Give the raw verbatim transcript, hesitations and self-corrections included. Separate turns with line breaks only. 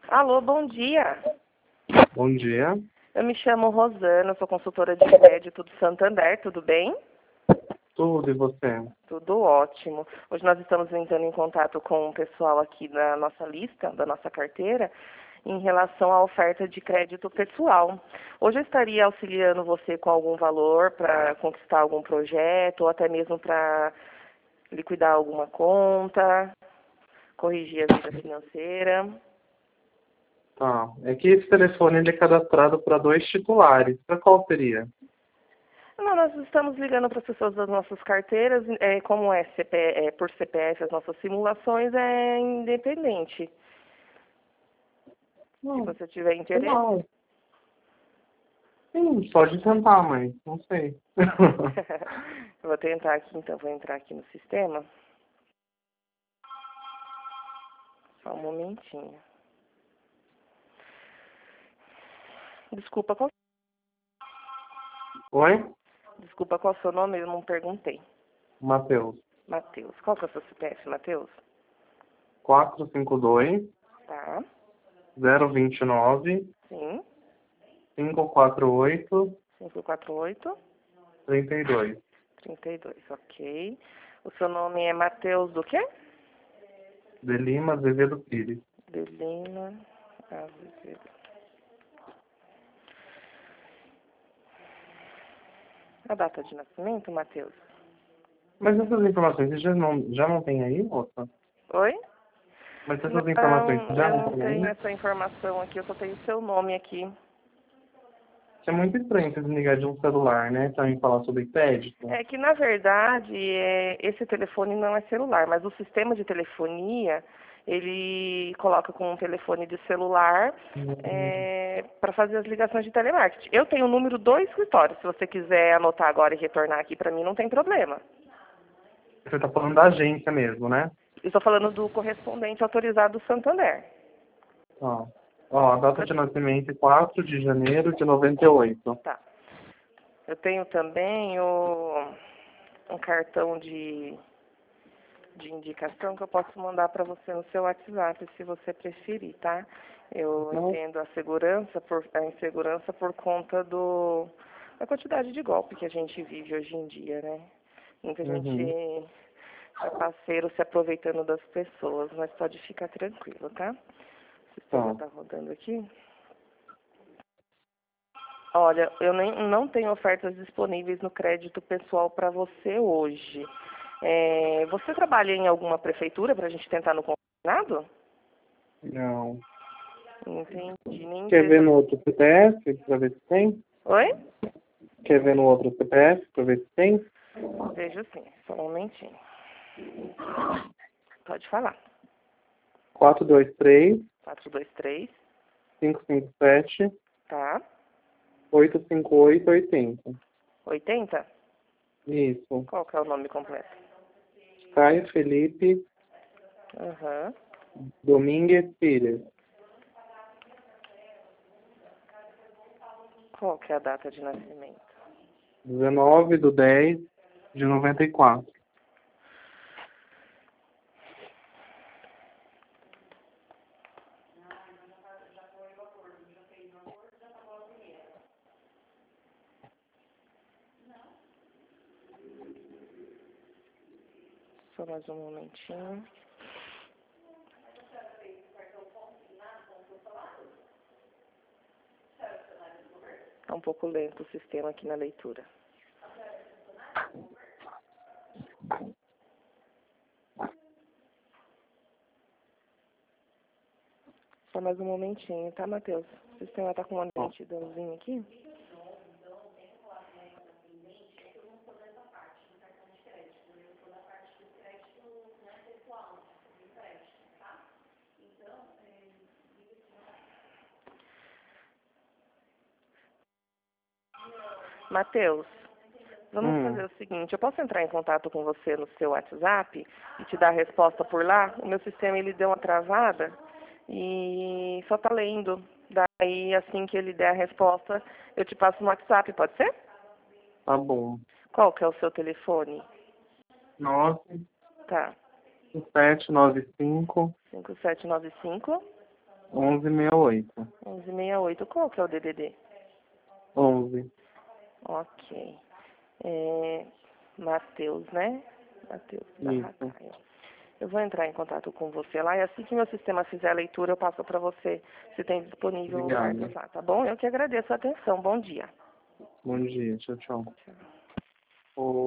Alô, bom dia.
Bom dia.
Eu me chamo Rosana, sou consultora de crédito do Santander, tudo bem?
Tudo, e você?
Tudo ótimo. Hoje nós estamos entrando em contato com o pessoal aqui da nossa lista, da nossa carteira, em relação à oferta de crédito pessoal. Hoje eu estaria auxiliando você com algum valor para conquistar algum projeto, ou até mesmo para liquidar alguma conta, corrigir a vida financeira.
Tá. É que esse telefone ele é cadastrado para dois titulares. Para qual seria?
Não, nós estamos ligando para as pessoas das nossas carteiras, é, como é, C P, é por C P F, as nossas simulações é independente. Se
Não,
você tiver interesse.
não. Sim, pode tentar, mas não sei.
Eu vou tentar aqui, então, vou entrar aqui no sistema. Só um momentinho. Desculpa, qual,
Oi?
desculpa, qual é o seu nome? Eu não perguntei.
Matheus.
Matheus. Qual que é o seu C P F, Matheus?
quatro cinco dois,
Tá.
zero dois nove,
Sim.
cinco quatro oito,
cinco quatro oito,
três dois.
trinta e dois, ok. O seu nome é Matheus do quê?
De Lima, Azevedo Pires.
Delina Azevedo. A data de nascimento, Matheus?
Mas essas informações você já não, já não tem aí, moça?
Oi?
Mas essas informações
Não,
já
eu
não
não
tem
tenho
aí?
essa informação aqui, eu só tenho seu nome aqui.
É muito estranho você ligar de um celular, né? Pra mim falar sobre crédito.
É que, na verdade, é, esse telefone não é celular, mas o sistema de telefonia, ele coloca com um telefone de celular
Hum,
é, para fazer as ligações de telemarketing. Eu tenho o número do escritório, se você quiser anotar agora e retornar aqui para mim, não tem problema.
Você tá falando da agência mesmo, né?
Eu estou falando do correspondente autorizado do Santander.
Ó, ó, a data de nascimento é quatro de janeiro de noventa e oito.
Tá. Eu tenho também o, um cartão de, de indicação que eu posso mandar para você no seu WhatsApp, se você preferir, tá? Eu
Não?
entendo a segurança, por, a insegurança por conta do, da quantidade de golpe que a gente vive hoje em dia, né? Muita
Uhum.
gente parceiro se aproveitando das pessoas, mas pode ficar tranquilo, tá? O sistema
Tá.
está rodando aqui. Olha, eu nem, não tenho ofertas disponíveis no crédito pessoal para você hoje. É, você trabalha em alguma prefeitura para a gente tentar no combinado?
Não.
Entendi. Nem
Quer ver
empresa.
no outro C P F pra ver se tem?
Oi?
Quer ver no outro C P F pra ver se tem?
Vejo sim, só um momentinho. Pode falar.
quatro dois três,
quatro dois três,
cinco cinco sete,
tá?
oito cinco oito, oitenta.
oitenta?
Isso.
Qual que é o nome completo?
Caio Felipe
Aham.
Domingues Pires.
Qual que é a data de nascimento?
dezenove do dez de noventa e quatro.
Só mais um momentinho. Tá um pouco lento o sistema aqui na leitura. Só mais um momentinho, tá, Matheus? O sistema tá com uma lentidãozinha aqui. Matheus, vamos
Hum.
fazer o seguinte, eu posso entrar em contato com você no seu WhatsApp e te dar a resposta por lá? O meu sistema, ele deu uma travada e só tá lendo. Daí, assim que ele der a resposta, eu te passo no WhatsApp, pode ser?
Tá bom.
Qual que é o seu telefone?
nove
Tá.
sete nove cinco,
cinco sete nove cinco,
onze sessenta e oito.
onze sessenta e oito. Qual que é o D D D?
onze.
Ok. É, Matheus, né? Matheus Barracaio. Eu vou entrar em contato com você lá e assim que meu sistema fizer a leitura, eu passo para você se tem disponível
Obrigado.
lá, tá bom? Eu que agradeço a atenção. Bom dia.
Bom dia. Tchau, tchau.
Tchau.
O